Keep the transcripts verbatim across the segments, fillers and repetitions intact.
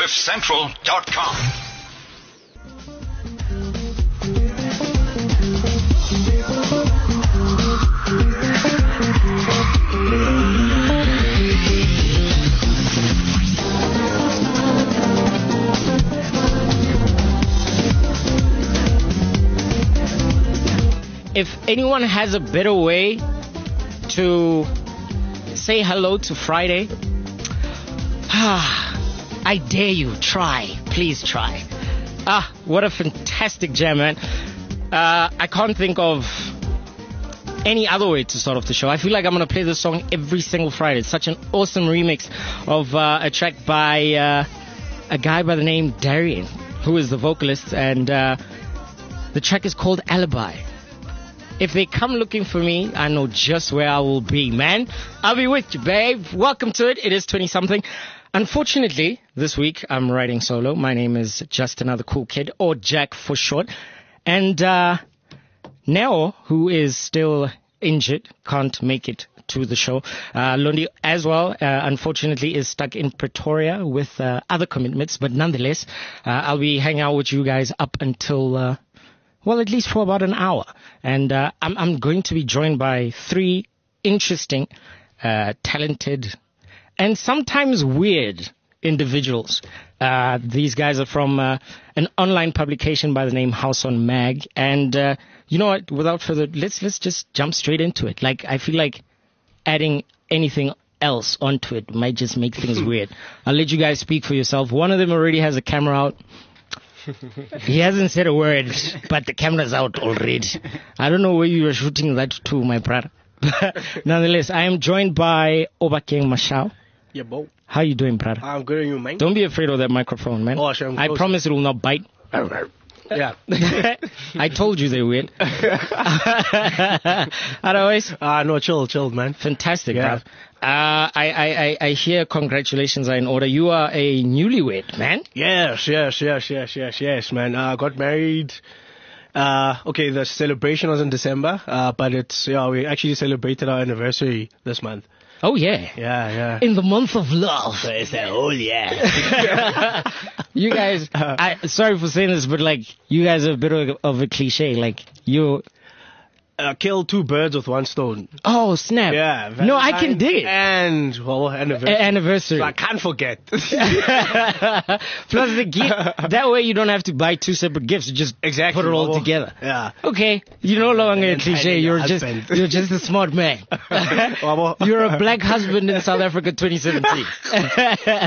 cliff central dot com. If anyone has a better way to say hello to Friday, I dare you, try. Please try. Ah, what a fantastic jam, man. Uh, I can't think of any other way to start off the show. I feel like I'm going to play this song every single Friday. It's such an awesome remix of uh, a track by uh, a guy by the name Darian, who is the vocalist, and uh, the track is called Alibi. If they come looking for me, I know just where I will be, man. I'll be with you, babe. Welcome to it. It is twenty-something. Unfortunately, this week, I'm riding solo. My name is Just Another Cool Kid, or Jack for short. And uh, Neo, who is still injured, can't make it to the show. Uh, Londi, as well, uh, unfortunately, is stuck in Pretoria with uh, other commitments. But nonetheless, uh, I'll be hanging out with you guys up until... Uh, Well, at least for about an hour. And uh, I'm, I'm going to be joined by three interesting, uh, talented, and sometimes weird individuals. Uh, these guys are from uh, an online publication by the name House on Mag. And uh, you know what? Without further ado, let's, let's just jump straight into it. Like, I feel like adding anything else onto it might just make things weird. I'll let you guys speak for yourself. One of them already has a camera out. He hasn't said a word, but the camera's out already. I don't know where you were shooting that to, my brother. Nonetheless, I am joined by Obakeng Mashao. Yeah, Bo. How you doing, brother? I'm good, and you, man? Don't be afraid of that microphone, man. Oh, sure, I'm I close. promise it will not bite. Yeah. I told you they're weird. Otherwise? Ah, uh, no, chill, chill, man. Fantastic, yeah. bruv. Uh, I, I, I hear congratulations are in order. You are a newlywed, man. Yes, yes, yes, yes, yes, yes, man. I uh, got married. Uh, okay, the celebration was in December, uh, but it's, yeah, we actually celebrated our anniversary this month. Oh, yeah. Yeah, yeah. In the month of love. So it's like, oh, yeah. You guys, I sorry for saying this, but like, you guys are a bit of, of a cliche. Like, you... Uh, kill two birds with one stone. Oh, snap. Yeah. Valentine no, I can dig it. And, well, anniversary. A- anniversary. So I can't forget. Plus the gift. That way you don't have to buy two separate gifts. You just exactly. put it all well, together. Yeah. Okay. You're no longer a cliche. You're just, you're just a smart man. You're a black husband in South Africa twenty seventeen. uh,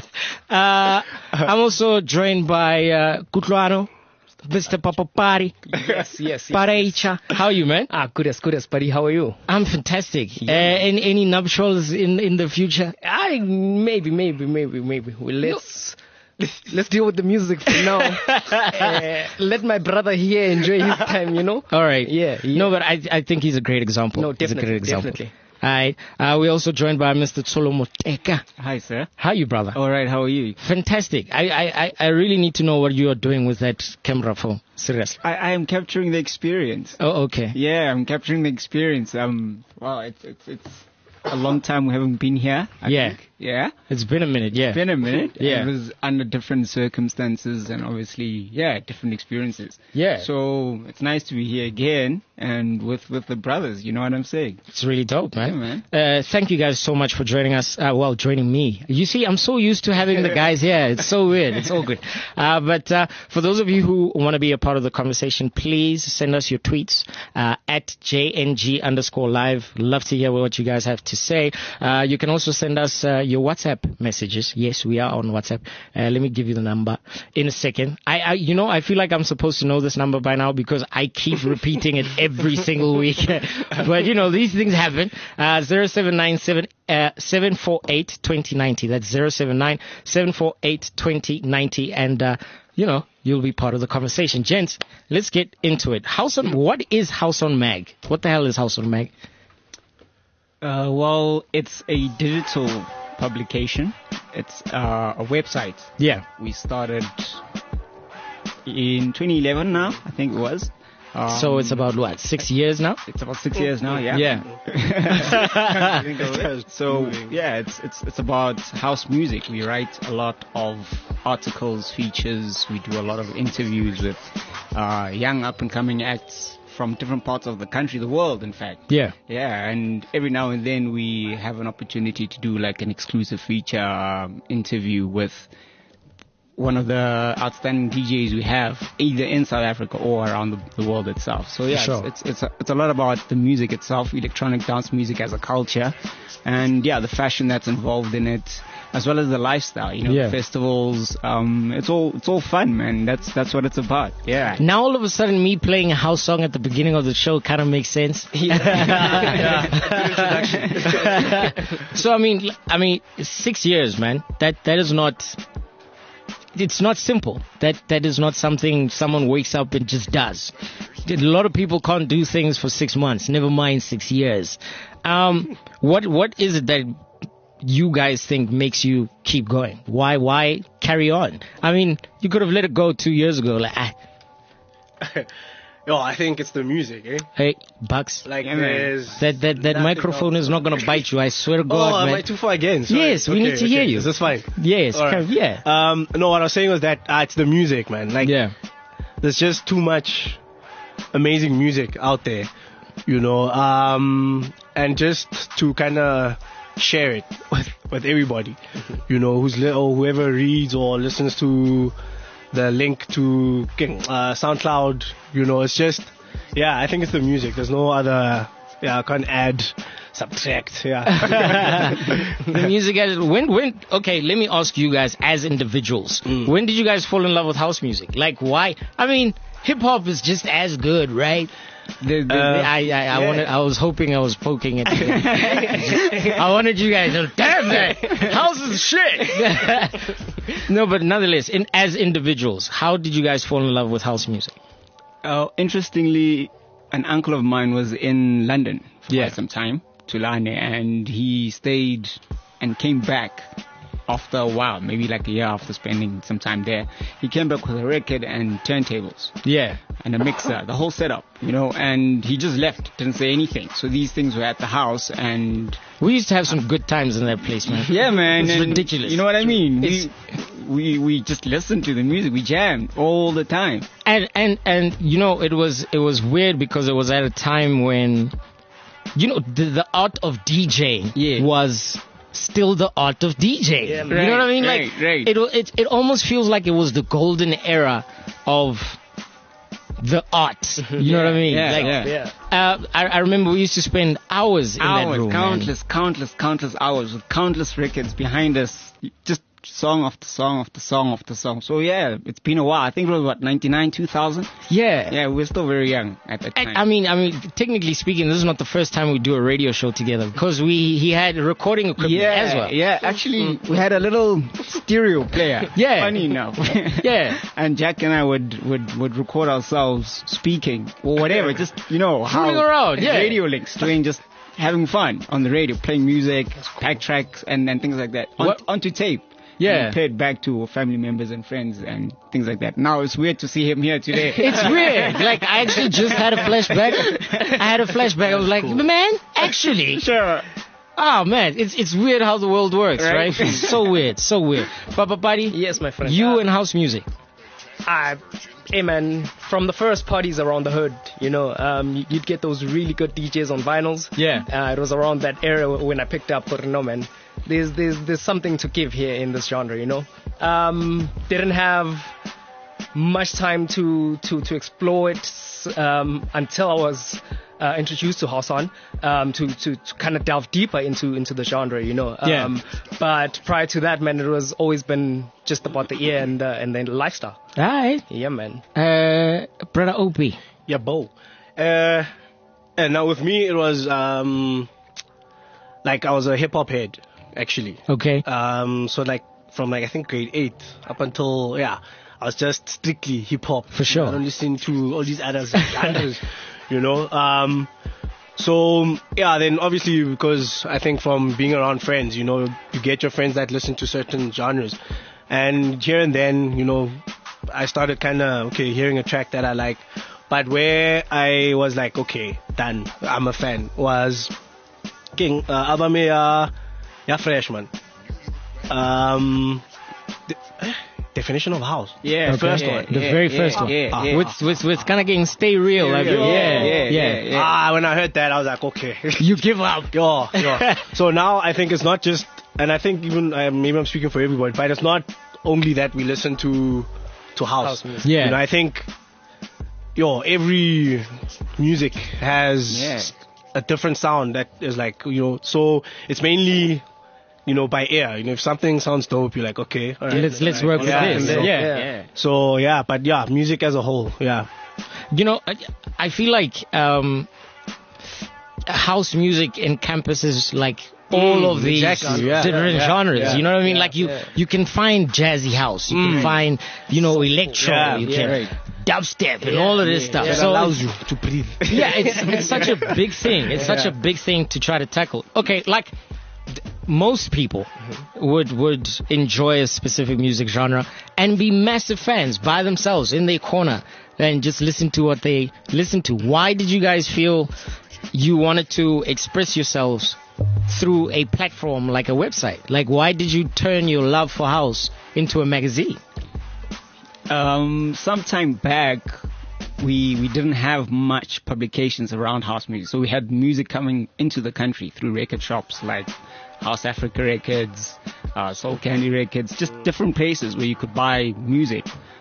I'm also joined by uh, Kutluano. Mister Papa Party. Yes, yes, yes. Pareicha. How are you, man? Ah, good as good as buddy. How are you? I'm fantastic. Yeah. Uh, any, any nuptials in, in the future? I maybe, maybe, maybe, maybe. Well, let's no. let's deal with the music for now. uh, let my brother here enjoy his time. You know. All right. Yeah. yeah. No, but I I think he's a great example. No, definitely, he's a great example. definitely. All right. Uh, we're also joined by Mister Tsolo Moteka. Hi, sir. How are you, brother? All right. How are you? Fantastic. I, I, I really need to know what you are doing with that camera phone. Seriously. I, I am capturing the experience. Oh, okay. Yeah, I'm capturing the experience. Um, wow, it's it's it's a long time we haven't been here. I yeah. think. Yeah. It's been a minute. Yeah. It's been a minute. Yeah. It was under different circumstances and obviously, yeah, different experiences. Yeah. So it's nice to be here again and with, with the brothers. You know what I'm saying? It's really dope, man. Yeah, man. Uh, thank you guys so much for joining us. Uh, well, joining me. You see, I'm so used to having the guys here. It's so weird. It's all good. Uh, but uh, for those of you who want to be a part of the conversation, please send us your tweets uh, at J N G underscore live. Love to hear what you guys have to say. Uh, you can also send us uh, your WhatsApp messages. Yes, we are on WhatsApp. Uh, let me give you the number in a second. I, I, you know, I feel like I'm supposed to know this number by now because I keep repeating it every single week. But you know, these things happen. Uh, zero seven nine seven uh, seven four eight two zero nine zero. That's zero seven nine seven four eight two zero nine zero. And uh, you know, you'll be part of the conversation, gents. Let's get into it. House on. What is House on Mag? What the hell is House on Mag? Uh, well, it's a digital publication. It's uh, a website. Yeah. We started in twenty eleven now, I think it was. Um, So it's about what, six years now? It's about six years now. Yeah. Yeah. Think of it. So yeah, it's it's it's about house music. We write a lot of articles, features. We do a lot of interviews with uh, young up and coming acts from different parts of the country, the world, in fact. Yeah. Yeah, and every now and then we have an opportunity to do like an exclusive feature um, interview with one of the outstanding D Js we have, either in South Africa or around the, the world itself. So yeah, Sure. it's it's it's a, it's a lot about the music itself, electronic dance music as a culture, and yeah, the fashion that's involved in it, as well as the lifestyle. You know, Yeah. festivals. Um, it's all it's all fun, man. That's that's what it's about. Yeah. Now all of a sudden, me playing a house song at the beginning of the show kind of makes sense. So I mean, I mean, six years, man. That that is not. It's not simple. That that is not something someone wakes up and just does. A lot of people can't do things for six months. Never mind six years. Um, what what is it that you guys think makes you keep going? Why why carry on? I mean, you could have let it go two years ago. Like, ah, Yo, I think it's the music, eh? hey, Bucks. Like, Yeah, man. there's... That that that nothing microphone else. is not gonna bite you. I swear to Oh, God, am man. I too far again? Sorry. Yes, we need to hear you. Is this fine? Yes, All right. kind of, yeah, Um, no, what I was saying was that uh, it's the music, man. Like, yeah. there's just too much amazing music out there, you know, um, and just to kind of share it with, with everybody, you know, who's li- or whoever reads or listens to the link to uh, SoundCloud, you know, it's just, yeah, I think it's the music. There's no other, yeah, I can't add, subtract, yeah. The music guys, when when okay, let me ask you guys as individuals, when did you guys fall in love with house music? Like, why? I mean, hip hop is just as good, right? The, the, Uh, I I, I yeah. wanted I was hoping I was poking it. I wanted you guys to damn that house is shit. No, but nonetheless, in as individuals, how did you guys fall in love with house music? Uh, interestingly, an uncle of mine was in London for Yeah. quite some time, Tulane, and he stayed and came back after a while, maybe like a year after spending some time there. He came back with a record and turntables Yeah. and a mixer, the whole setup, you know, and he just left, didn't say anything. So these things were at the house, and We used to have some good times in that place, man. yeah, man, It's and ridiculous. You know what I mean? It's- We, we we just listened to the music, we jammed all the time. And and and you know, it was it was weird because it was at a time when, you know, the, the art of DJing Yeah. was still the art of DJing. Yeah, you know what I mean? right, like right. it it it almost feels like it was the golden era of the art. You know what I mean? Yeah, like, yeah. Yeah. Uh, I, I remember we used to spend hours in that Hours, room. man. countless, countless, countless hours with countless records behind us, just song after song after song after song. So yeah, it's been a while. I think it was what, ninety-nine, two thousand? Yeah. Yeah, we're still very young at that time. I, I mean, I mean, technically speaking, this is not the first time we do a radio show together because we he had recording equipment yeah, as well. yeah. Actually, we had a little stereo player. Yeah. Funny enough. Yeah. And Jack and I would, would, would record ourselves speaking or whatever. Just, you know, how Fooling around, yeah. radio links, doing just having fun on the radio, playing music, pack tracks, and, and things like that on, What- onto tape. Yeah. And played back to family members and friends and things like that. Now it's weird to see him here today. It's weird. Like, I actually just had a flashback. I had a flashback. I was like, man, actually. Sure. Oh, man. It's it's weird how the world works, right? Right. It's so weird. So weird. Papa Buddy? Yes, my friend. You Uh, and house music. I, hey man, from the first parties around the hood, you know, um, you'd get those really good D Js on vinyls. Yeah. Uh, it was around that era when I picked up, but no man, there's there's there's something to give here in this genre, you know. Um, didn't have much time to to to explore it um, until I was uh, introduced to Hassan um, to to, to kind of delve deeper into into the genre, you know. Yeah. Um, but prior to that, man, it was always been just about the ear and uh, and then lifestyle. All right. Yeah, man. Uh, Brother Opie. Yeah, Bo. Uh, and now with me, it was um, like I was a hip hop head, actually. Okay. Um, so like from like I think grade eight up until yeah, I was just strictly hip hop. For sure. I don't listen to all these other genres, you know. Um, so yeah, then obviously because I think from being around friends, you know, you get your friends that listen to certain genres, and here and then, you know, I started kind of okay hearing a track that I like. But where I was like, okay, done, I'm a fan, was King uh, album ya ya Freshman. Um, the, eh, definition of house. Yeah, the first yeah, one. The yeah, very yeah, first one. yeah, Ah, yeah. With with with kind of getting stay real. Like, real. yeah, Yeah, yeah, yeah, yeah. Ah, when I heard that, I was like, okay. You give up. Yo, yo. So now I think it's not just, and I think even uh, maybe I'm speaking for everybody, but it's not only that we listen to to house. House music. Yeah. You know, I think, yo, every music has Yeah. a different sound that is like, you know, so it's mainly, you know, by ear. You know, if something sounds dope, you're like, okay, all right. Let's let's work with Yeah, this. and then- Yeah. yeah. yeah. So yeah, but yeah, music as a whole, yeah. You know, I, I feel like um, house music encompasses like all Mm, of these exactly, yeah, different yeah, genres. yeah, you know what I mean? yeah, like you, yeah. you can find jazzy house, you can Mm. find you know electro, Yeah, you yeah, can right. dubstep and all of this stuff. It So allows you to breathe. yeah, it's it's such a big thing. It's such a big thing to try to tackle. Okay, like d- most people would would enjoy a specific music genre and be massive fans by themselves in their corner and just listen to what they listen to. Why did you guys feel you wanted to express yourselves through a platform like a website? Like, why did you turn your love for house into a magazine? Um, sometime back, we we didn't have much publications around house music, so we had music coming into the country through record shops like House Africa Records, uh, Soul Candy Records, just different places where you could buy music.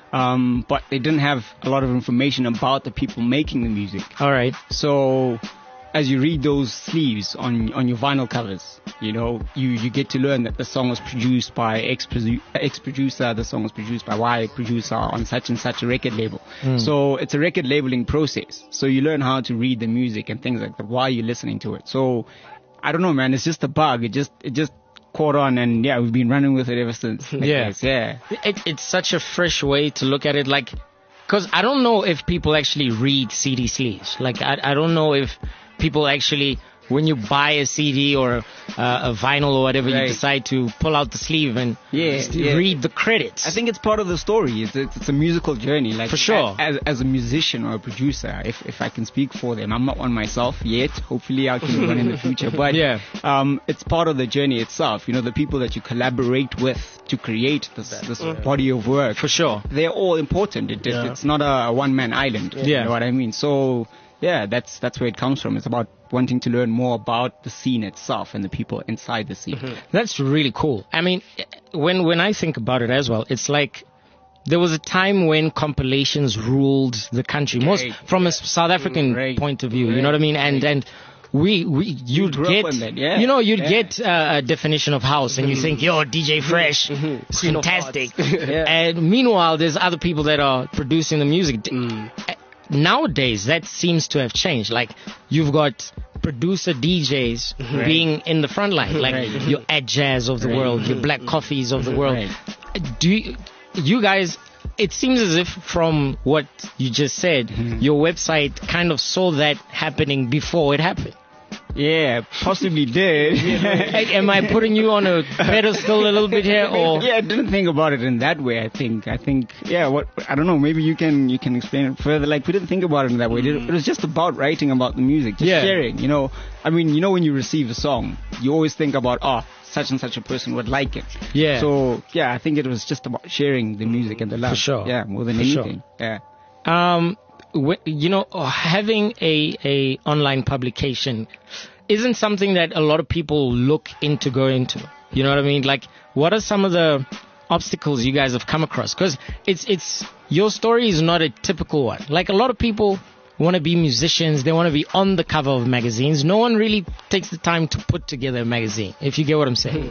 Um, but they didn't have a lot of information about the people making the music. All right. So as you read those sleeves on on your vinyl covers, you know, you, you get to learn that the song was produced by X, produ- X producer, the song was produced by Y producer on such and such a record label. So it's a record labeling process. So you learn how to read the music and things like that while you're listening to it. So I don't know, man, it's just a bug. It just it just caught on, and yeah, we've been running with it ever since. I Yeah. guess, yeah. It, it's such a fresh way to look at it. Like, because I don't know if people actually read C D sleeves. Like, I, I don't know if people actually, when you buy a C D or uh, a vinyl or whatever, you Right. decide to pull out the sleeve and Yeah, just yeah. read the credits. I think it's part of the story. It's, it's, it's a musical journey. Like For sure. As, as a musician or a producer, if if I can speak for them, I'm not one myself yet. Hopefully, I can be one in the future. But Yeah. um, it's part of the journey itself. You know, the people that you collaborate with to create this this body of work. For sure. They're all important. It, it, Yeah. It's not a one man island. Yeah. You know what I mean? So yeah, that's that's where it comes from. It's about wanting to learn more about the scene itself and the people inside the scene. That's really cool. I mean, when when I think about it as well, it's like there was a time when compilations ruled the country, most Right. from a South African Right. point of view. You know what I mean? And and we we you'd grew up get on that, yeah. you know you'd Yeah. get uh, a definition of house, and you think, yo, D J Fresh, it's Queen of fantastic. Hearts. Yeah. And meanwhile, there's other people that are producing the music. Uh, Nowadays, that seems to have changed. Like, you've got producer D Js being in the front line, like Right. your Ed Jazz of the world, your Black Coffees of the world. Right. Do you, you guys? It seems as if, from what you just said, your website kind of saw that happening before it happened. Yeah, possibly did. Hey, am I putting you on a pedestal a little bit here, or Yeah, I didn't think about it in that way. I think, I think, yeah. What I don't know. Maybe you can you can explain it further. Like we didn't think about it in that way. It was just about writing about the music, just Yeah. sharing. You know, I mean, you know, when you receive a song, you always think about, oh, such and such a person would like it. Yeah. So yeah, I think it was just about sharing the music and the love. For sure. Yeah, more than For sure. anything. Yeah. um, wh- you know, having a a online publication isn't something that a lot of people look into going into. You know what I mean? Like, what are some of the obstacles you guys have come across? Because it's it's your story is not a typical one. Like, a lot of people want to be musicians, they want to be on the cover of magazines. No one really takes the time to put together a magazine, if you get what I'm saying.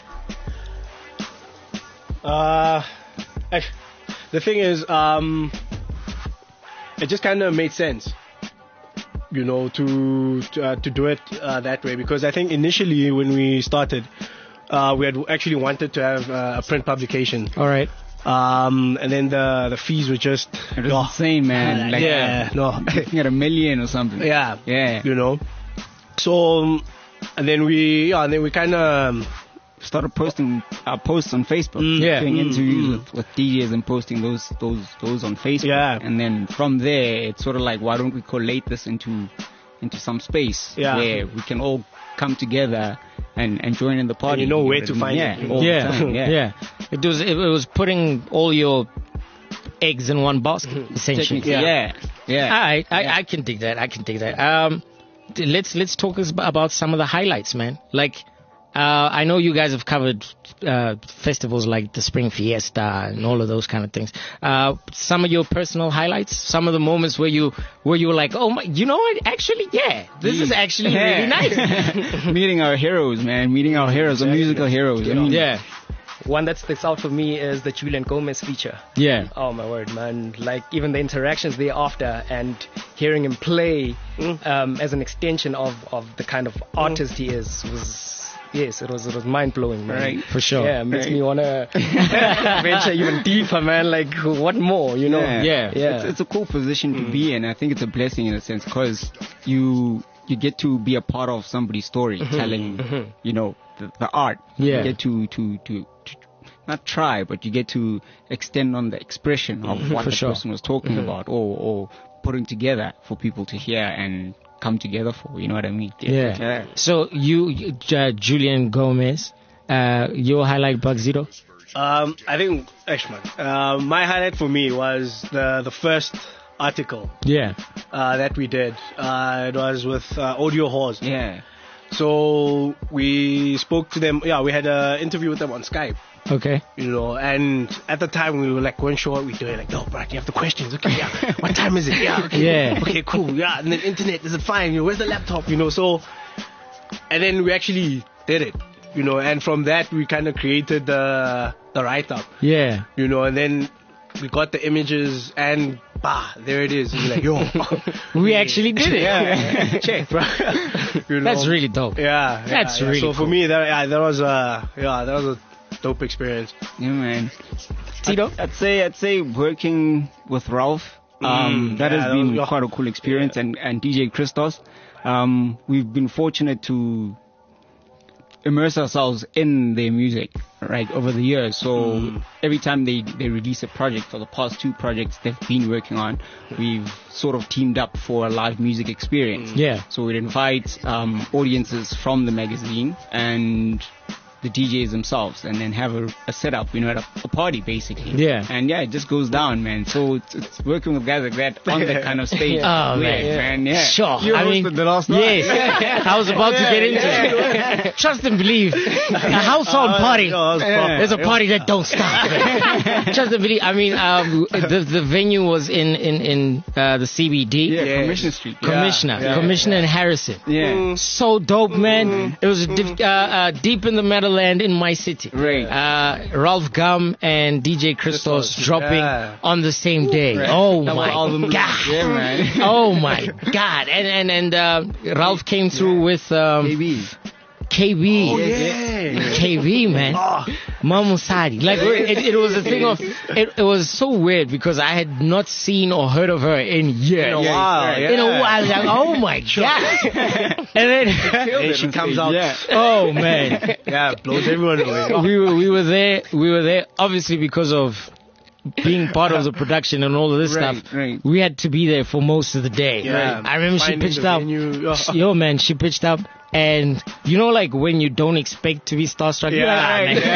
Uh, act- the thing is, um, it just kind of made sense, you know, to to, uh, to do it uh, that way, because I think initially when we started, uh, we had actually wanted to have uh, a print publication, All right. um, and then the the fees were just It was oh, insane, man. Like, yeah, no, looking at a million or something. yeah, Yeah. you know. So, um, and then we, yeah, and then we kind of started posting uh, posts on Facebook, Yeah. doing Mm, interviews mm. with, with D Js and posting those those those on Facebook. Yeah. And then from there, it's sort of like, why don't we collate this into into some space Yeah. where we can all come together and, and join in the party. you know where what to I mean? find yeah, it. all the Yeah. time, yeah. yeah. It was it, was putting all your eggs in one basket, essentially. Technically, yeah, yeah. I, I, Yeah. I can dig that. I can dig that. Um, t- let's let's talk us about some of the highlights, man. Like, uh, I know you guys have covered uh, festivals like the Spring Fiesta and all of those kind of things. Uh, some of your personal highlights, some of the moments where you where you were like, oh my, you know what? Actually, yeah, this is actually really nice. Meeting our heroes, man. Meeting our heroes, our musical heroes. I mean, Yeah, One that sticks out for me is the Julian Gomez feature. yeah, Oh my word, man! Like even the interactions thereafter and hearing him play um, as an extension of, of the kind of artist he is was yes, it was it was mind blowing, man. Right. for sure. Yeah, makes Right. me wanna venture even deeper, man. Like what more, you know? Yeah. Yeah. Yeah. It's, it's a cool position to be in. I think it's a blessing in a sense because you you get to be a part of somebody's story, telling you know the, the art. Yeah. You get to, to to to not try, but you get to extend on the expression of what For the sure. person was talking about, or or putting together for people to hear and come together for. You know what I mean? Yeah. So you, you, uh, Julian Gomez, uh, your highlight, Bugzito? Um, I think, Ashman, uh, my highlight for me was the the first article Yeah. uh, that we did. Uh, it was with uh, Audio Halls. Yeah. So we spoke to them. Yeah, we had an interview with them on Skype. Okay. You know, and at the time we were like, weren't sure what we're doing. Like, no, bro, you have the questions. Okay, yeah. What time is it? Yeah, okay. Yeah. Okay, cool. Yeah, and then internet, is it fine? You know, where's the laptop? You know, so, and then we actually did it. You know, and from that we kind of created the the write up. Yeah. You know, and then we got the images and bah, there it is. We're like, yo, We actually did it. yeah, check, bro. You know? That's really dope. Yeah, yeah, That's yeah. really So for cool. me, that yeah, that was a yeah, that was a dope experience. Yeah, man. Tito? I'd, I'd say I'd say working with Ralph. Um, Mm, that yeah, has that been was- quite a cool experience, and and D J Christos. Um, we've been fortunate to immerse ourselves in their music, right, over the years. So every time they, they release a project, for the past two projects they've been working on, we've sort of teamed up for a live music experience. Yeah. So we'd invite um, audiences from the magazine and the D Js themselves, and then have a, a setup, you know, at a, a party basically. Yeah. And yeah, it just goes down, man. So it's, it's working with guys like that on that kind of stage. Oh, Great, man. man. Yeah. Sure. You I mean, hosted the last night. yes. I was about to get into it. Trust and believe. A household party. Oh, that was proper. There's a party that don't stop. Trust and believe. I mean, um, the the venue was in in in uh, the C B D. Yeah, Yeah. Commission Street. Yeah. Commissioner, Yeah. Commissioner and Harrison. Yeah. So dope, man. It was diff- uh, uh, deep in the Meadowland in my city. Right. Uh, Ralph Gum and D J Christos Christos, dropping yeah. on the same day. Right. Oh Double my album. god. Yeah, man. Oh my god. And and and uh, Ralph came through with um, K B. K B. Oh, yeah. K B, man. Mamusadi. Like, it, it was a thing of, it, it was so weird because I had not seen or heard of her in years. In a Yeah, while. right. Yeah. In a while, like, oh my god. And then, And she comes out. Yeah. oh man. Yeah, blows everyone away. We were, we were there, we were there obviously because of being part of the production and all of this Right, stuff. right. We had to be there for most of the day. Yeah. I remember she Finding pitched the up. venue. Yo, man, she pitched up, and you know, like when you don't expect to be starstruck. You're like, ah, man.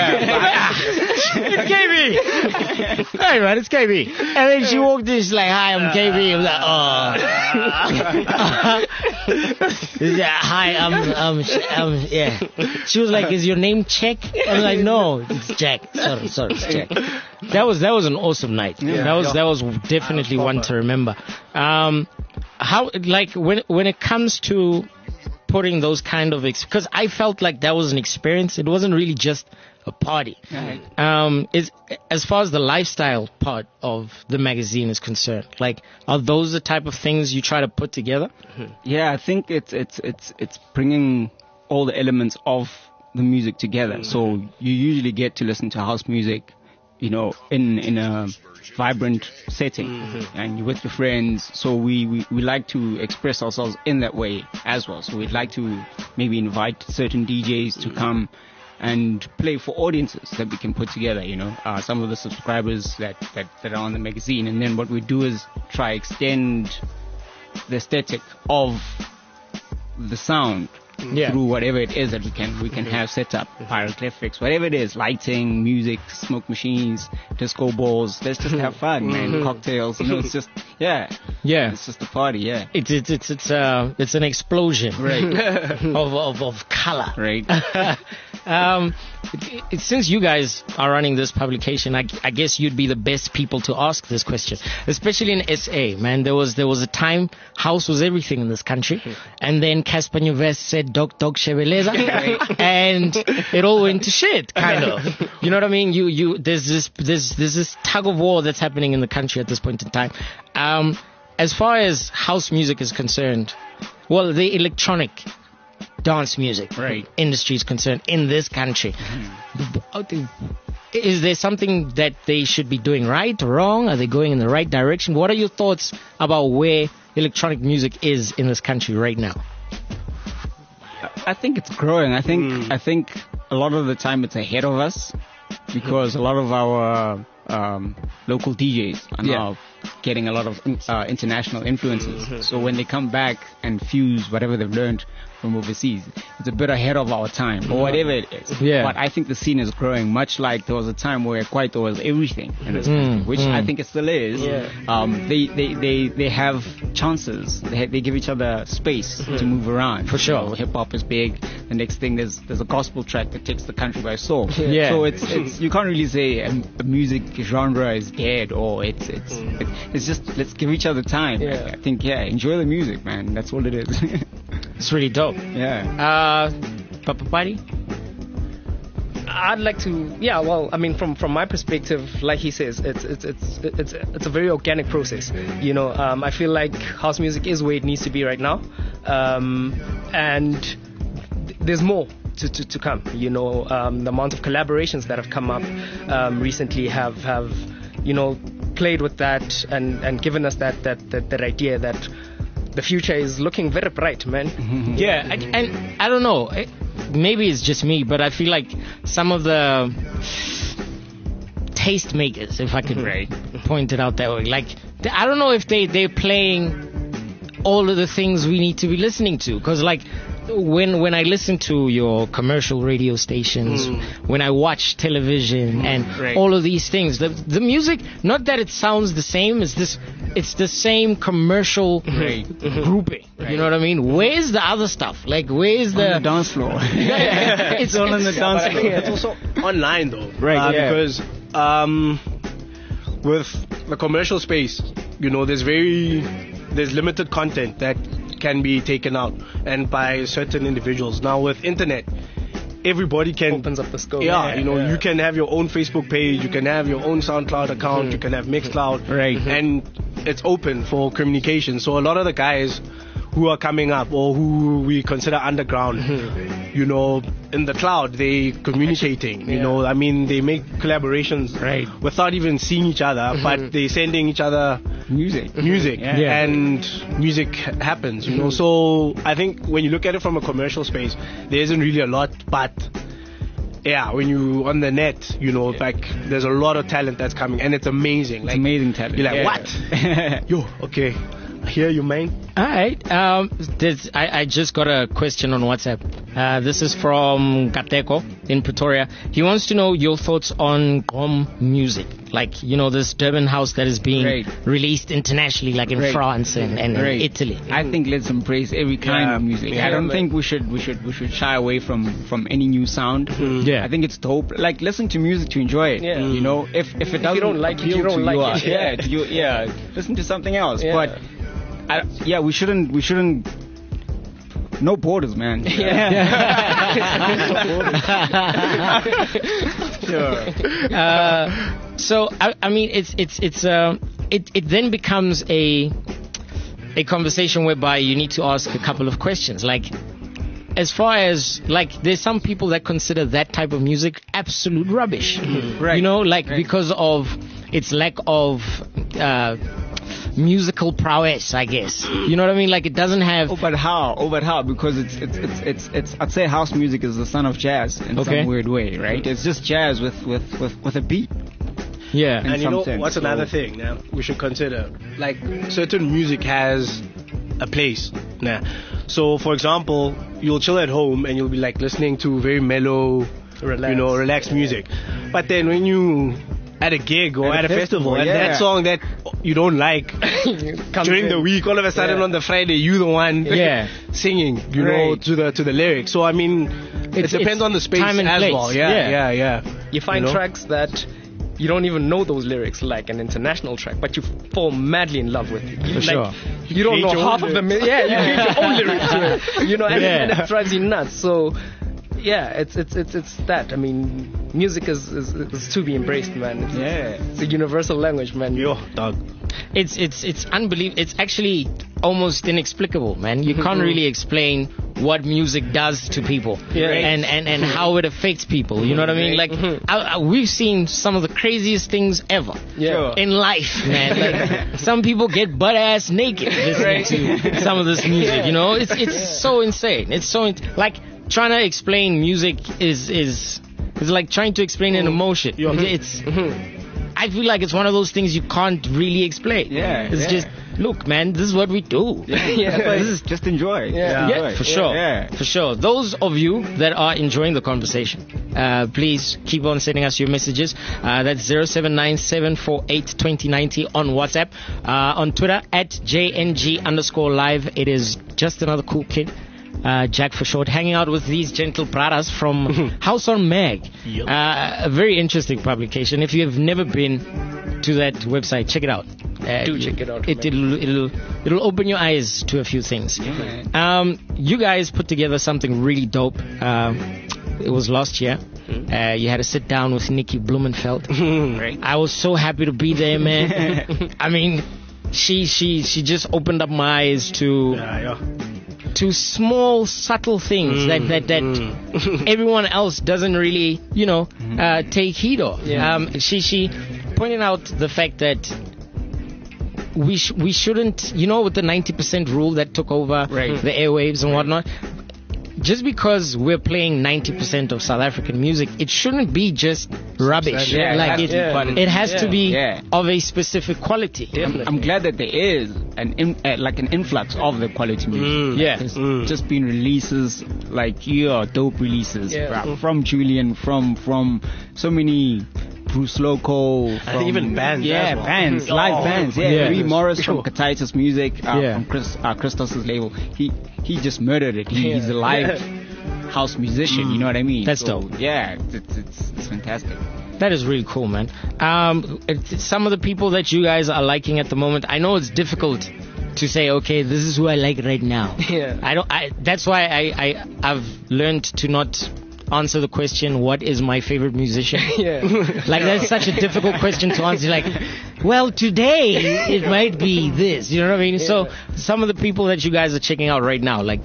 It's K B. Hey, man, it's K B. And then she walked in, she's like, "Hi, I'm K B." I'm like, "Oh." Yeah, hi, I'm, I'm, I'm, yeah. She was like, "Is your name Check?" I'm like, "No, it's Jack. Sorry, sorry, it's Jack." That was that was an awesome night. Yeah. That was Yeah. that was definitely That was one proper. to remember. Um, how like when when it comes to putting those kind of because I felt like that was an experience. It wasn't really just a party. Right. Um, is as far as the lifestyle part of the magazine is concerned, like are those the type of things you try to put together? Yeah, I think it's it's it's it's bringing all the elements of the music together. So you usually get to listen to house music, you know, in in a vibrant setting, and you're with your friends. So we, we we like to express ourselves in that way as well. So we'd like to maybe invite certain D Js to come and play for audiences that we can put together, you know, uh, some of the subscribers that, that, that are on the magazine. And then what we do is try extend the aesthetic of the sound Yeah. through whatever it is that we can we can have set up, pyroglyphics, whatever it is, lighting, music, smoke machines, disco balls. Let's just have fun, man. Cocktails, you know, it's just yeah, Yeah. it's just a party, yeah, It's it's it's it's uh it's an explosion right, of, of of color. right. um, it, it, since you guys are running this publication, I, I guess you'd be the best people to ask this question, especially in S A. Man, there was there was a time house was everything in this country, and then Casper Nyovest said "Dog Dog Shebeleza," and it all went to shit, kind of. You know what I mean? You you there's this there's there's this tug of war that's happening in the country at this point in time. Um, as far as house music is concerned, well, the electronic dance music Right. industry is concerned in this country. Is there something that they should be doing right or wrong? Are they going in the right direction? What are your thoughts about where electronic music is in this country right now? I think it's growing. I think I think a lot of the time it's ahead of us because a lot of our um, local D Js are Yeah. now getting a lot of uh, international influences. So when they come back and fuse whatever they've learned from overseas, it's a bit ahead of our time or whatever it is. Yeah. But I think the scene is growing, much like there was a time where Kwaito was everything in this country, which I think it still is. Yeah. Um, they, they, they, they have chances. They, ha- they give each other space to move around. For sure. You know, hip hop is big. The next thing there's there's a gospel track that takes the country by storm. Yeah. So it's it's you can't really say a, a music genre is dead or it's it's it, it's just let's give each other time. Yeah. I think yeah, enjoy the music, man. That's all it is. It's really dope. yeah. Uh, Papa Party? I'd like to, yeah. Well, I mean, from from my perspective, like he says, it's it's it's it's it's a very organic process. You know, um, I feel like house music is where it needs to be right now, um, and th- there's more to, to, to come. You know, um, the amount of collaborations that have come up um, recently have have you know played with that and and given us that that that, that idea that the future is looking very bright, man. Yeah, and, and I don't know. eh, Maybe it's just me, but I feel like some of the taste makers, if I could Right. point it out that way, like they- I don't know if they they're playing all of the things we need to be listening to, because like when when I listen to your commercial radio stations, when I watch television and Right. all of these things, the the music, not that it sounds the same, it's this it's the same commercial Right. grouping. You know what I mean? Where's the other stuff? Like where's On the the dance floor. it's all on the dance floor. It's also online though, Right, Uh, yeah. Because um, with the commercial space, you know, there's very there's limited content that can be taken out and by certain individuals. Now with internet, everybody can Opens up the scope. Yeah, Yeah, you know, yeah. you can have your own Facebook page, you can have your own SoundCloud account, you can have Mixcloud, Right. and it's open for communication. So a lot of the guys who are coming up or who we consider underground, you know, in the cloud, they communicating, you Yeah. know, I mean, they make collaborations Right. without even seeing each other, but they sending each other Music. music Yeah. Yeah. and music ha- happens, you know. So I think when you look at it from a commercial space, there isn't really a lot, but yeah, when you on the net, you know, like there's a lot of talent that's coming and it's amazing. Like Amazing talent. you're like, Yeah. what? Yo, okay, I hear you, man. All right. Um, there's, I, I just got a question on WhatsApp. Uh, this is from Kateko in Pretoria. He wants to know your thoughts on Gqom music. Like, you know, this Durban house that is being Right. released internationally, like in Right. France and, and in Right. Italy. I think let's embrace every kind Yeah. of music. Yeah, I don't man. think we should we should we should shy away from from any new sound. Yeah. I think it's dope. Like listen to music to enjoy it. Yeah. You know, if if it doesn't don't like it, appeal you don't to like you, it. uh, yeah, to you, yeah, listen to something else. Yeah. But I, yeah, we shouldn't we shouldn't. No borders, man. Uh, so I, I mean, it's it's it's uh, it it then becomes a a conversation whereby you need to ask a couple of questions, like. As far as like, there's some people that consider that type of music absolute rubbish. Right. You know, like Right. because of its lack of uh, musical prowess, I guess. You know what I mean? Like, it doesn't have. Oh, but how? Oh, but how? Because it's it's it's it's, it's I'd say house music is the son of jazz in Okay. some weird way, right? It's just jazz with with with, with a beat. Yeah. In And you some know sense, what's so- another thing now we should consider? Like, certain music has a place now. So for example, you'll chill at home and you'll be like listening to very mellow, Relax. you know, relaxed music. But then when you at a gig or At at, a a festival, festival, and yeah. that song that you don't like Comes during in. the week, all of a sudden Yeah. on the Friday, you the one Yeah. singing, you know, Right. to the to the lyrics. So I mean, it It's- depends it's on the space time and as place. well. Yeah, Yeah. yeah, yeah. You find know? tracks that you don't even know those lyrics, like an international track, but you fall madly in love with it. You, For like, sure. You don't create know your half own of them. Yeah, you create your own lyrics to it. You know, and, Yeah. and it drives you nuts. So, yeah, it's it's it's it's that. I mean, music is is, is to be embraced, man. It's, Yeah. it's a universal language, man. Yo, dog. It's it's it's unbelievable. It's actually almost inexplicable, man. You can't really explain what music does to people, Yeah. and and and how it affects people. You know what I mean? Like, I, I, we've seen some of the craziest things ever Yeah. Sure. in life, man. Like, some people get butt ass naked listening to some of this music. You know, it's it's so insane. It's so in- like trying to explain music is is is like trying to explain an emotion. It's I feel like it's one of those things you can't really explain. Yeah, It's yeah. just, look, man, this is what we do. Yeah, this is just enjoy. Yeah. Yeah, Enjoy. for sure. Yeah. For sure. Those of you that are enjoying the conversation, uh, please keep on sending us your messages. Uh, that's zero seven nine seven four eight two zero nine zero on WhatsApp. Uh, on Twitter, at J N G underscore live. It is just another cool kid. Uh, Jack for short, hanging out with these gentle pratas from House on Mag. Yep. Uh, a very interesting publication. If you have never been to that website, check it out. Uh, Do check it out, It, man. it'll, it'll, it'll open your eyes to a few things. man. Um, you guys put together something really dope. Um, it was last year. Uh, you had to sit down with Nikki Blumenfeld. Right. I was so happy to be there, man. I mean, she she she just opened up my eyes to Yeah, yeah. to small subtle things that that that everyone else doesn't really, you know, uh, take heed of. Yeah. Um, she she pointed out the fact that we sh- we shouldn't, you know, with the ninety percent rule that took over Right. the airwaves and whatnot. Just because we're playing ninety percent of South African music, it shouldn't be just rubbish. Yeah, it like has it, to be quality. it has to Yeah. be Yeah. of a specific quality. Definitely. I'm glad that there is an in, uh, like an influx of the quality music. Mm. Yeah. There's Mm. just been releases like yeah, dope releases Yeah. bruh, from Julian, from from so many Bruce Loco, from, even bands yeah, as well. bands, Oh, live bands, yeah. yeah. Reed Morris from Katitis Music, uh, Yeah. from Chris, uh, Christos's label. He he just murdered it. He, Yeah. He's a live house musician. You know what I mean? That's So, dope. Yeah, it's, it's it's fantastic. That is really cool, man. Um, it- some of the people that you guys are liking at the moment, I know it's difficult to say, okay, this is who I like right now. Yeah. I don't. I, that's why I, I I've learned to not answer the question, what is my favorite musician? Yeah. Like, that's such a difficult question to answer. Like, well, today it might be this. You know what I mean? So some of the people that you guys are checking out right now, like,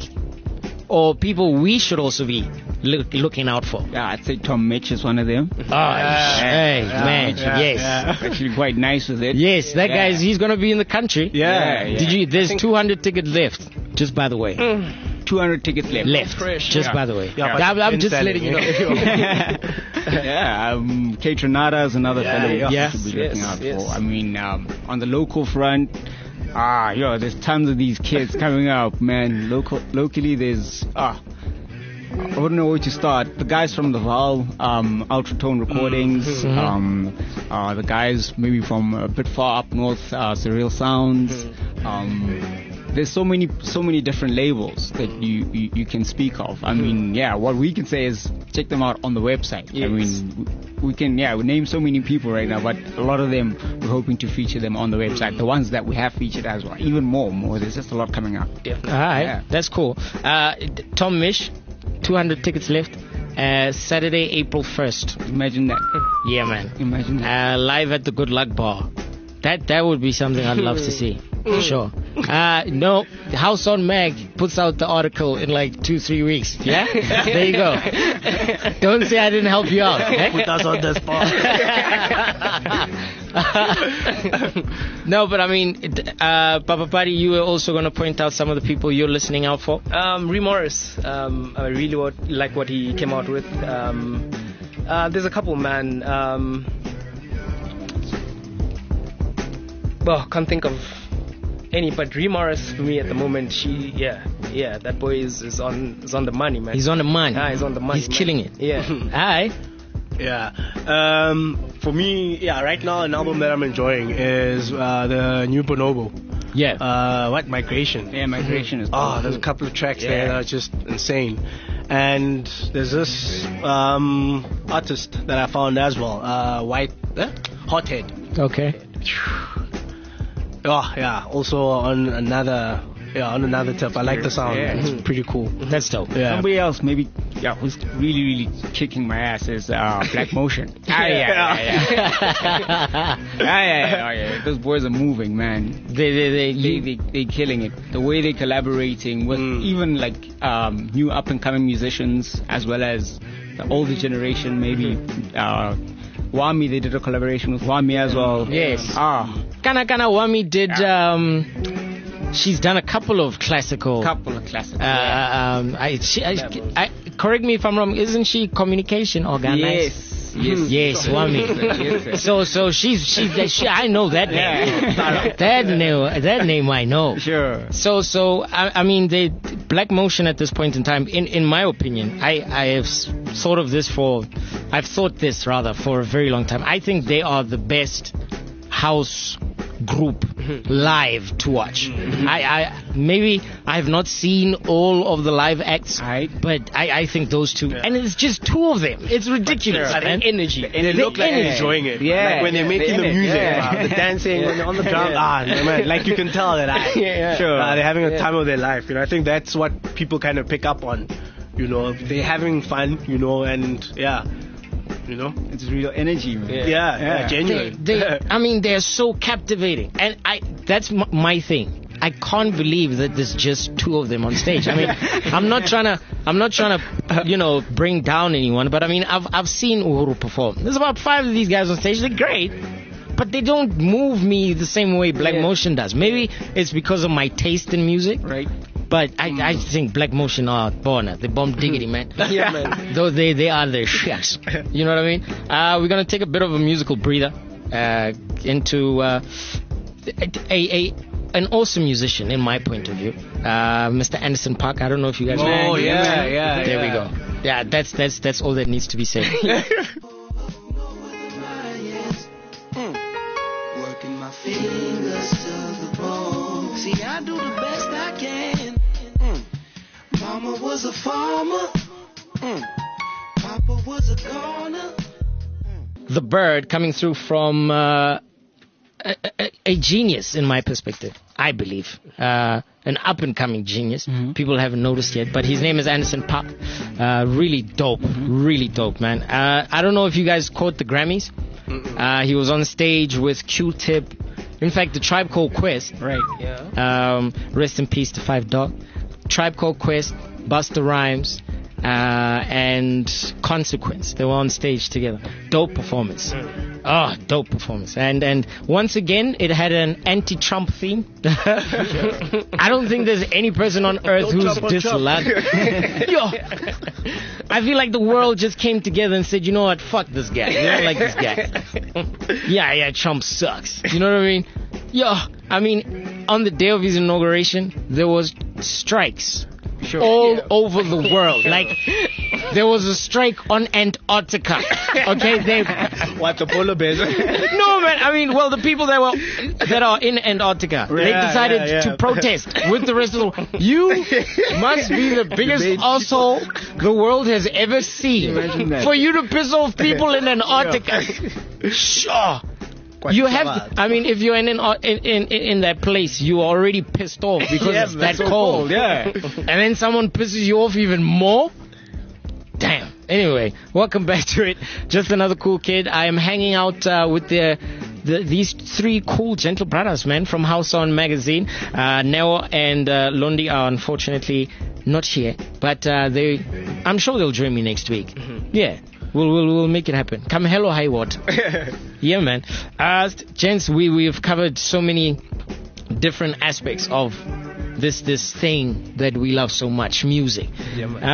or people we should also be look, looking out for. Yeah, I'd say Tom Mitch is one of them. Oh, hey, man, yeah, yes. yeah. Actually, quite nice with it. Yes, that Yeah. guy's, he's going to be in the country. Yeah, yeah. Did you, there's two hundred tickets left, just by the way. two hundred tickets left. Left, Fresh. just Yeah. by the way. Yeah, but I'm, I'm been just selling letting you know. it. yeah, um, Kate Renata is another Yeah, fellow yeah. you Yeah. should be Yes, looking out yes. for. I mean, um, on the local front, ah, yo, there's tons of these kids coming up, man. Local, locally, there's ah. I wouldn't know where to start. The guys from the Val, um, Ultratone Recordings, Mm-hmm. um, uh, the guys maybe from a bit far up north, uh, Surreal Sounds. Mm-hmm. Um, there's so many, so many different labels that you, you, you can speak of. I mean, yeah, what we can say is check them out on the website. I Yes. mean, we- we can, yeah, we name so many people right now, but a lot of them we're hoping to feature them on the website. The ones that we have featured as well, even more, more. There's just a lot coming up. Definitely. All right, Yeah. that's cool. Uh, Tom Mish, two hundred tickets left. Uh, Saturday, April first. Imagine that. Yeah, man. Imagine that. Uh, live at the Good Luck Bar. That that would be something I'd love to see. Sure. Uh, no, House on Mag puts out the article in like two, three weeks. Yeah? There you go. Don't say I didn't help you out. Eh? Put us on the spot. No, but I mean, it- uh, Papa Pari, you were also going to point out some of the people you're listening out for. Um, Ree Morris, um, I really what, like what he came out with. Um, uh, there's a couple, man. Um, well, can't think of any, but Ree Morris for me at the moment, she, yeah, yeah, that boy is, is on is on the money, man. He's on the money. Ah, he's on the money. He's man. killing it. Yeah. Aye. Yeah. Um, for me, yeah, right now an album that I'm enjoying is uh, the new Bonobo. Yeah. Uh, what? Migration. Yeah, migration is. Oh, there's a couple of tracks Yeah. there that are just insane. And there's this um, artist that I found as well, uh, White eh? Hothead. Okay. Oh yeah, also on another yeah on another tip. I like the sound. Yeah. It's pretty cool. That's dope. Yeah. Somebody else, maybe, yeah, who's really, really kicking my ass is uh, Black Motion. Ah, yeah, yeah, yeah. Ah, yeah, yeah, yeah. Those boys are moving, man. They, they, they, They, you, they, they killing it. The way they're collaborating with Mm. even like um, new up and coming musicians as well as the older generation, maybe. Uh, Wami, they did a collaboration with Wami as well. Yes. Ah, Kana Kana Wami did, um, she's done a couple of classical. couple of classics. Uh, um, I, she, I, I, correct me if I'm wrong. Isn't she communication organized? Yes, yes, Yes, Wami. Yes, sir. So, so she's she, that she I know that name. Yeah. that name, that name I know. Sure. So, so I, I mean, they Black Motion at this point in time, in in my opinion, I I have s- thought of this for, I've thought this rather for a very long time. I think they are the best house group live to watch. I, I maybe I have not seen all of the live acts, Aight. but I, I think those two, and it's just two of them. It's ridiculous, Sure. man. Energy. And they The look like they're energy. enjoying it. Yeah. Like when they're Yeah. making They're the in it. music, Yeah. wow, the dancing, when they're on the ground. Yeah. Ah, no, man, like you can tell that I, Yeah. Sure. uh, they're having a time of their life. You know, I think that's what people kind of pick up on. You know, they're having fun. You know, and yeah, you know, It's real energy, man. yeah, yeah, Yeah. They, genuine. they, I mean, they're so captivating, and I that's m- my thing. I can't believe that there's just two of them on stage. I mean, I'm not trying to, I'm not trying to, you know, bring down anyone, but I mean, I've I've seen Uhuru perform. There's about five of these guys on stage. They're great, but they don't move me the same way Black Yeah. Motion does. Maybe it's because of my taste in music, Right? but I, I think Black Motion are born. They bomb diggity, man. Yeah, man. Though they, they are the shit. You know what I mean? Uh, we're gonna take a bit of a musical breather uh, into uh, a, a an awesome musician in my point of view, uh, Mister Anderson .Paak. I don't know if you guys. Oh, know. yeah, yeah, There we yeah. go. Yeah, that's that's that's all that needs to be said. Working my fingers to the bone. See, I do the best I can. Mm. Mama was a farmer. Mm. Papa was a gardener. The Bird coming through from uh, a, a, a genius in my perspective, I believe. Uh, an up-and-coming genius. People haven't noticed yet, but his name is Anderson .Paak. Uh, really dope, really dope, man. Uh, I don't know if you guys caught the Grammys. Uh, he was on stage with Q-Tip. In fact, the Tribe Called Quest. Right. Yeah. Um, rest in peace to Five Dog. Tribe Called Quest, Busta Rhymes, uh, and Consequence. They were on stage together. Dope performance. Oh, dope performance. And and once again, it had an anti-Trump theme. I don't think there's any person on earth who's disliked. Yo, I feel like the world just came together and said, you know what, fuck this guy. We don't like this guy. Yeah, yeah, Trump sucks. You know what I mean? Yo, I mean, on the day of his inauguration, there was strikes Sure. all over the world. Like, there was a strike on Antarctica. Okay, they. What the polar bears? No, man. I mean, well, the people that were that are in Antarctica, they Yeah, decided yeah, yeah. to protest with the rest of the world. You must be the biggest asshole the world has ever seen Imagine that. for you to piss off people in Antarctica. Sure. You have. I mean, if you're in in, in in in that place, you're already pissed off because Yeah, it's man, that so cold. cold, yeah. And then someone pisses you off even more. Damn. Anyway, welcome back to it. Just another cool kid. I am hanging out uh, with the the, these three cool, gentle brothers, man, from House On Magazine. Uh, Neo and uh, Londi are unfortunately not here, but uh, they, I'm sure they'll join me next week. Mm-hmm. Yeah. We'll, we'll, we'll make it happen. Come hello, high water. Yeah, man. Uh, gents, we, we've covered so many different aspects of this this thing that we love so much, music. Yeah, man.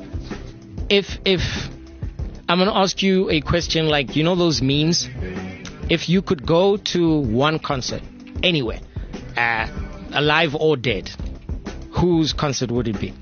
Um, if if I'm gonna ask you a question, like, you know those memes? If you could go to one concert anywhere, uh, alive or dead, whose concert would it be?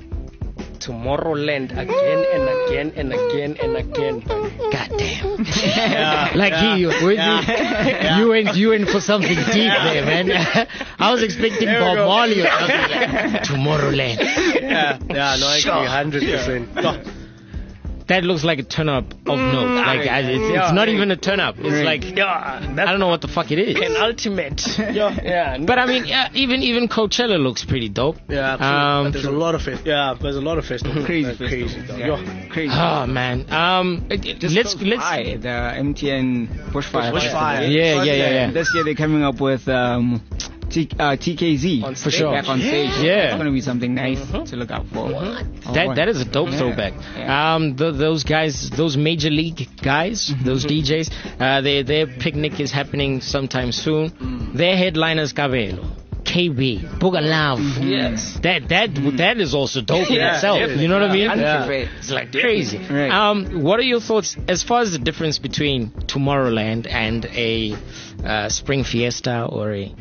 Tomorrowland again and again and again and again. God damn. Yeah, Like yeah, he, when yeah. you, you went, you went for something deep there, man. I was expecting There we Bob go. Marley or something like Tomorrowland. Yeah, yeah, no, I agree, one hundred percent. No. That looks like a turn up of note. Like I, it's, it's Yeah. not even a turn up. It's Right. like Yeah, I that's don't know what the fuck it is. an ultimate. Yeah, yeah. But I mean, yeah, even even Coachella looks pretty dope. Yeah, absolutely. Um, But there's a lot of fest. Yeah, there's a lot of festivals. Crazy Like, crazy. festivals, though. yeah. Yeah. Crazy. Oh man. Um, it- it- Just let's close let's. by, the M T N Bushfire. Bushfire. Festival. Yeah, yeah, yeah, yeah. This year they're coming up with um, T, uh, T K Z On For stage. sure. back on stage. Yeah. It's gonna be something nice to look out for. Oh, That boy. that is a dope Yeah. throwback. Yeah. Um, th those guys, those major league guys, those D Js, uh, their their picnic is happening sometime soon. Their headliners Cabello, K B, Boogalove. Yes. That that that is also dope in Yeah, itself. definitely. You know what I mean? Yeah. It's like crazy. Right. Um, what are your thoughts as far as the difference between Tomorrowland and a uh, Spring Fiesta or a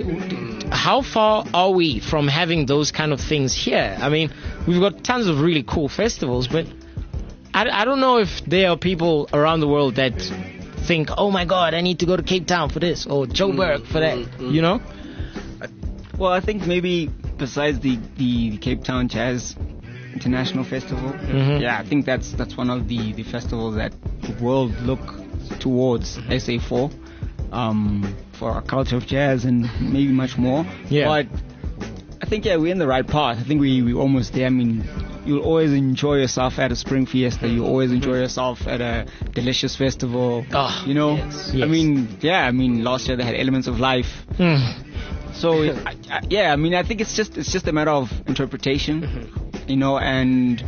how far are we from having those kind of things here? I mean, we've got tons of really cool festivals, but I, I don't know if there are people around the world that think, oh my God, I need to go to Cape Town for this or Joburg for that. You know? Well, I think maybe besides the, the Cape Town Jazz International Festival, Mhm. yeah, I think that's that's one of the, the festivals that the world look towards S A for, um, for our culture of jazz and maybe much more. Yeah. But I think, yeah, we're in the right path. I think we, we're almost there. I mean, you'll always enjoy yourself at a Spring Fiesta. You'll always enjoy yourself at a Delicious Festival. Oh, you know? yes, I yes. mean, yeah, I mean, last year they had Elements of Life. Mm. So I, I, yeah, I mean, I think it's just it's just a matter of interpretation, you know, and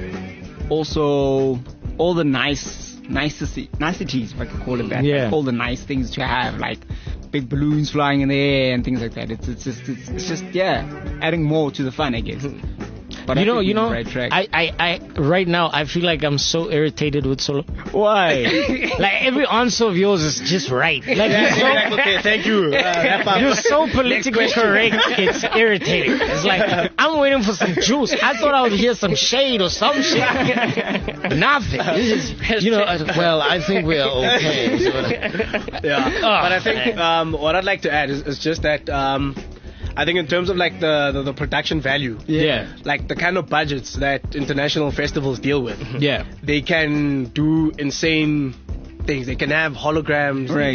also all the nice nicety, niceties, if I could call it that. Yeah. Like all the nice things to have, like big balloons flying in the air and things like that. It's it's just it's, it's just yeah, adding more to the fun, I guess. But you I know, think you we're on know, the right track. I, I, I, right now, I feel like I'm so irritated with Solo. Why? Like every answer of yours is just right. Like you're so, Like, okay, thank you. Uh, wrap up. you're so politically correct. It's irritating. It's like I'm waiting for some juice. I thought I would hear some shade or some shit. Nothing. This is, you know. uh, Well, I think we're okay. Yeah, Oh, but I think man. um, what I'd like to add is, is just that um, I think in terms of like the, the, the production value, Yeah. like the kind of budgets that international festivals deal with, Yeah. they can do insane things. They can have holograms, Right. they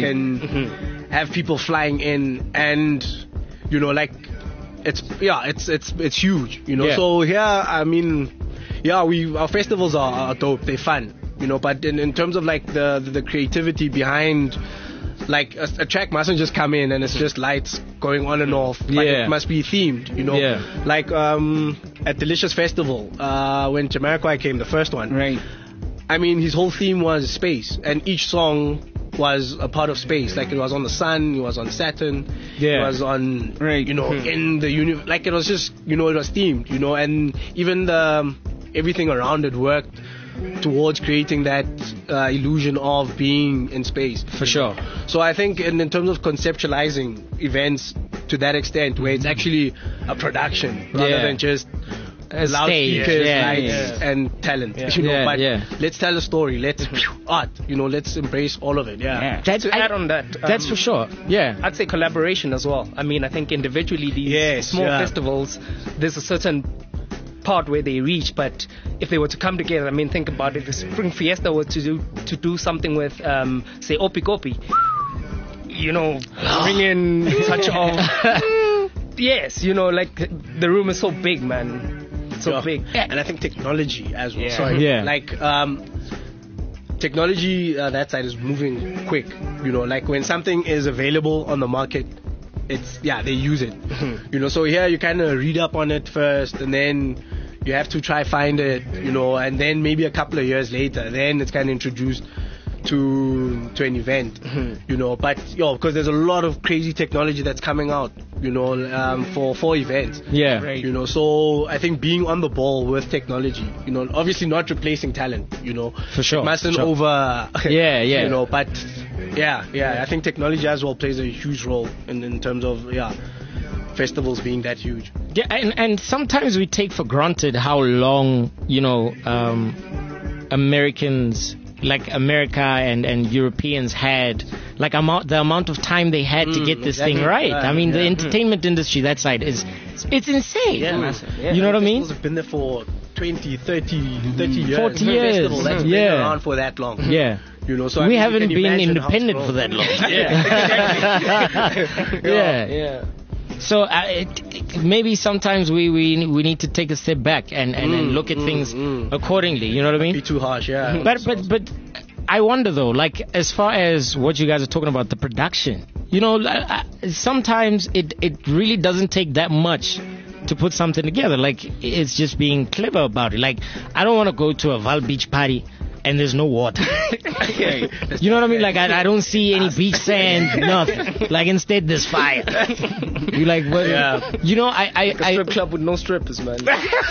can have people flying in, and you know, like it's yeah, it's it's it's huge, you know. Yeah. So here, I mean, yeah, we our festivals are, are dope, they're fun, you know. But in, in terms of like the the, the creativity behind. Like a, a track mustn't just come in and it's just lights going on and off. Like Yeah. it must be themed, you know. Yeah. Like um, at Delicious Festival, uh, when Jamiroquai came, the first one. Right. I mean, his whole theme was space, and each song was a part of space. Like it was on the sun, it was on Saturn, Yeah. it was on, Right. you know, in the universe. Like it was just, you know, it was themed, you know, and even the um, everything around it worked towards creating that uh, illusion of being in space. For sure. So I think in, in terms of conceptualizing events to that extent, where it's actually a production rather Yeah. than just A stage, loudspeakers, yeah, lights, yeah. and talent. Yeah. You know, Yeah, but yeah. let's tell a story. Let's art. You know, let's embrace all of it. Yeah. Yeah. That's To I- add on that, That's um, for sure. Yeah. I'd say collaboration as well. I mean, I think individually these Yes, small yeah. festivals, there's a certain part where they reach, but if they were to come together, I mean, think about it. If Spring Fiesta was to do to do something with, um, say, Opi Kopi, you know, bring in touch of yes, you know, like the room is so big, man, so Yeah. big. And I think technology as well. Yeah. Sorry. Yeah. Like um, technology uh, that side is moving quick. You know, like when something is available on the market, it's yeah they use it. You know, so here you kind of read up on it first, and then you have to try find it. You know, and then maybe a couple of years later, then it's kind of introduced to to an event. You know, but yo, because there's a lot of crazy technology that's coming out. You know, um, for for events. Yeah. Right. You know, so I think being on the ball with technology, you know, obviously not replacing talent, you know. For sure, It mustn't sure. over. Yeah, yeah. You know, but yeah, yeah, I think technology as well plays a huge role in, in terms of, yeah, festivals being that huge. Yeah, and, and sometimes we take for granted how long, you know, um, Americans, like America and, and Europeans had, like amount, the amount of time they had to Mm, get this exactly. thing right. Yeah, I mean, the yeah. entertainment industry, that side, is, it's insane. Yeah, massive. Yeah, You know what I mean? Festivals have been there for twenty, thirty, thirty years. forty No years. festival that's been Yeah. around for that long. Yeah. You know, so I we mean, you haven't can been imagine how it's independent grown. for that long. Yeah, exactly. Yeah. yeah. So uh, it, it, maybe sometimes we, we we need to take a step back and, and, and Mm, look at mm, things mm. accordingly. You know what I mean? Be too harsh, yeah. But but but I wonder though, like as far as what you guys are talking about, the production. You know, I- I- sometimes it it really doesn't take that much to put something together. Like it's just being clever about it. Like I don't want to go to a Val Beach party and there's no water. You know what I mean? Like I, I don't see any beach sand, nothing. Like instead there's fire. You like what? Yeah. You know, I I, A I strip club with no strippers, man.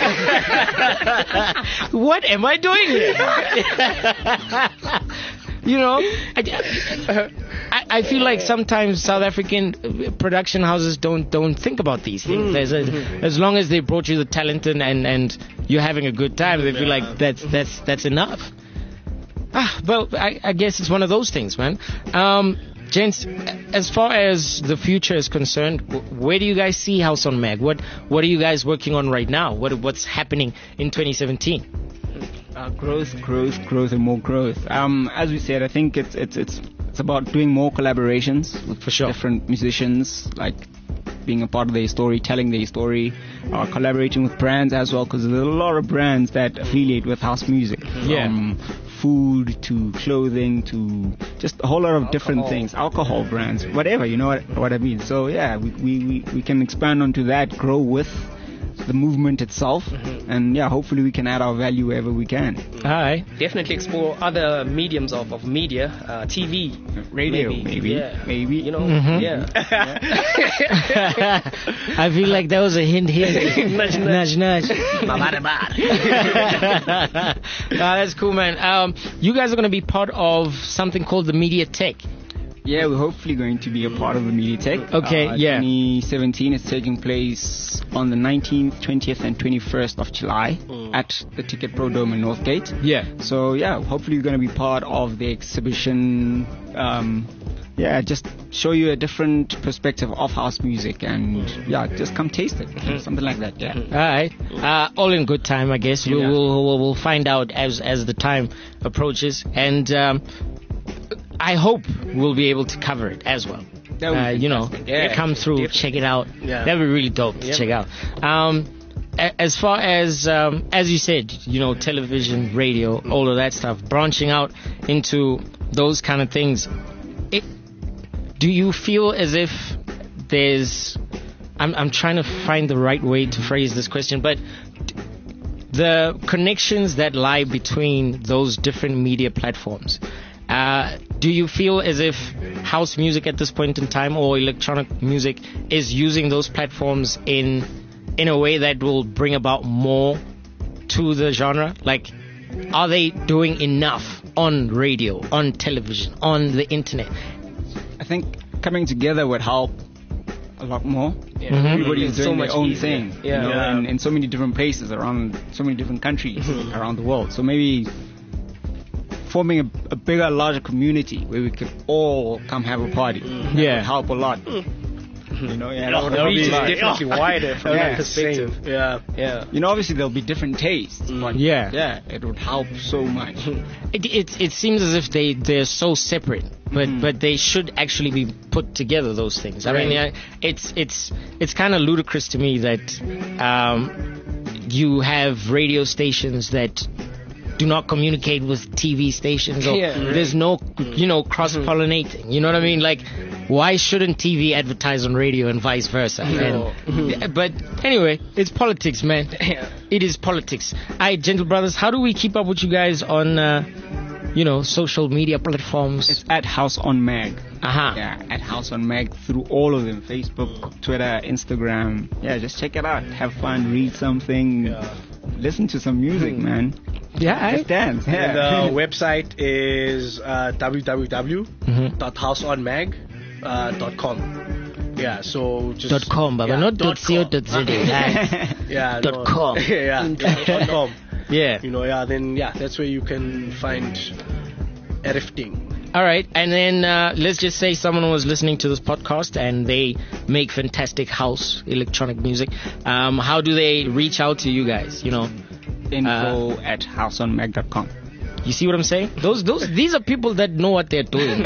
what am I doing here? You know, I, I, I feel like sometimes South African production houses don't don't think about these things. There's a, as long as they brought you the talent and, and, and you're having a good time, they feel like that's that's that's enough. Ah, well, I, I guess it's one of those things, man. Um, gents, as far as the future is concerned, wh- where do you guys see House on Mag? What what are you guys working on right now? What what's happening in twenty seventeen? Uh, growth, growth, growth, and more growth. Um, as we said, I think it's it's it's it's about doing more collaborations with For sure. different musicians, like being a part of their story, telling their story, uh, collaborating with brands as well, because there's a lot of brands that affiliate with house music. Yeah. From food to clothing to just a whole lot of different Alcohol. things, alcohol brands, whatever, you know what, what I mean. So yeah, we, we, we, we can expand onto that, grow with the movement itself, and yeah, hopefully we can add our value wherever we can. All right. Definitely explore other mediums of, of media, uh, T V, Radio, maybe, maybe, yeah. maybe. You know, Mhm. yeah. I feel like that was a hint hint. Nudge, nudge, nudge. nudge. Nah, that's cool, man. Um, you guys are going to be part of something called the Media Tech. Yeah, we're hopefully going to be a part of the MediaTek. Okay, uh, yeah. twenty seventeen is taking place on the nineteenth, twentieth, and twenty-first of July at the Ticket Pro Dome in Northgate. Yeah. So yeah, hopefully we're going to be part of the exhibition. Um, yeah, just show you a different perspective of house music, and yeah, just come taste it, something like that. Yeah. All right. Uh, all in good time, I guess. We'll, Yeah. we'll, we'll, we'll find out as as the time approaches, and um, I hope we'll be able to cover it as well. That would be Uh, you know, fantastic. Yeah, come through, definitely. check it out. Yeah. That'd be really dope to Yep. check out. Um, a- as far as um, as you said, you know, television, radio, all of that stuff, branching out into those kind of things. It, do you feel as if there's? I'm I'm trying to find the right way to phrase this question, but the connections that lie between those different media platforms. Uh, do you feel as if house music at this point in time or electronic music is using those platforms in in a way that will bring about more to the genre? Like, are they doing enough on radio, on television, on the internet? I think coming together would help a lot more. Yeah. Mhm. Everybody's It's doing so their much own easier. thing, Yeah. you know, Yeah. in, in so many different places around so many different countries around the world. So maybe forming a, a bigger, larger community where we could all come have a party. That Yeah. would help a lot. You know, yeah, that would The help reach a is lot. definitely wider from Yeah, that perspective. Yeah. Yeah. You know, obviously there'll be different tastes, but Yeah. yeah, it would help so much. It, it it seems as if they they're so separate, but but they should actually be put together. Those things. I mean, Right. I, it's it's it's kind of ludicrous to me that um, you have radio stations that do not communicate with T V stations, or Yeah, right. there's no, you know, cross-pollinating. You know what I mean? Like, why shouldn't T V advertise on radio and vice versa? And, but anyway, it's politics, man. Yeah. It is politics. Alright, Gentle Brothers, how do we keep up with you guys on, uh, you know, social media platforms? It's at House on Mag. Aha. Yeah, at House on Mag through all of them. Facebook, Twitter, Instagram. Yeah, just check it out. Have fun, read something, listen to some music, man. Yeah, Just dance. And Yeah. the website is uh, w w w dot house on mag dot com. Yeah, so just dot com, Baba, yeah, not dot dot co com. dot za. Yeah, dot no. com. yeah, yeah, dot com. Yeah. You know, yeah, then yeah, that's where you can find everything. All right, and then uh, let's just say someone was listening to this podcast and they make fantastic house electronic music. Um, how do they reach out to you guys? You know, Info at house on mag dot com. you see what I'm saying? Those, those, these are people that know what they're doing.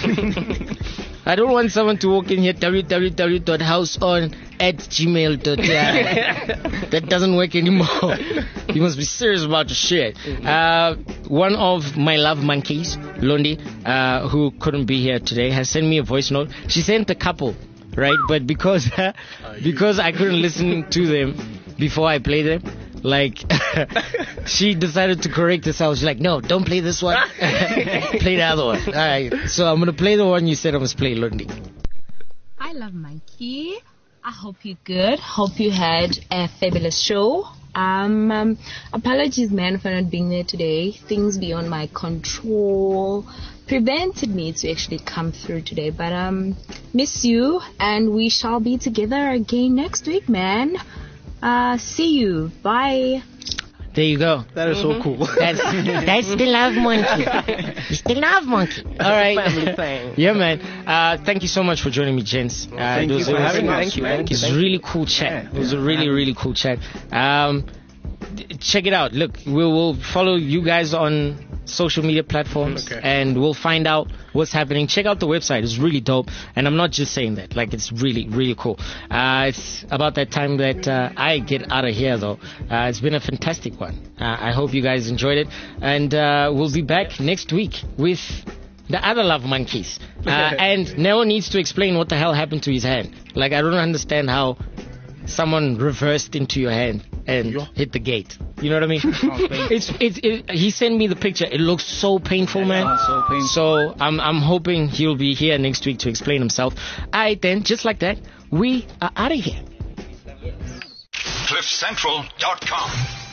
I don't want someone to walk in here w w w dot house on at gmail dot com. That doesn't work anymore. You must be serious about your shit. Uh, one of my love monkeys, Londi, uh, who couldn't be here today, has sent me a voice note. She sent a couple, right? But because because I couldn't listen to them before I played them, like she decided to correct herself. She's like, no, don't play this one. Play the other one. All right. So I'm gonna play the one you said I must play, Londi. I love Monkey. I hope you're good. Hope you had a fabulous show. Um, um, apologies, man, for not being there today. Things beyond my control prevented me to actually come through today. But um, miss you, and we shall be together again next week, man. Uh, see you. Bye. There you go. That is so cool. That's that's the love monkey. It's the love monkey. All right. Family thing. Yeah, man. Uh, thank you so much for joining me, gents. Uh, thank it you was, for it was- having us, Thank you, man. thank you. It's a really cool chat. It was a really, really cool chat. Um, d- check it out. Look, we will follow you guys on social media platforms, Okay. and we'll find out what's happening. Check out the website. It's really dope. And I'm not just saying that. Like, it's really, really cool. Uh, it's about that time that uh, I get out of here, though. Uh, it's been a fantastic one. Uh, I hope you guys enjoyed it. And uh, we'll be back next week with the other love monkeys. Uh, and Neo needs to explain what the hell happened to his hand. Like, I don't understand how someone reversed into your hand and Yeah. hit the gate. You know what I mean? it's it's it, he sent me the picture. It looks so painful, man. so painful. So I'm I'm hoping he'll be here next week to explain himself. Alright then, just like that, we are out of here. cliff central dot com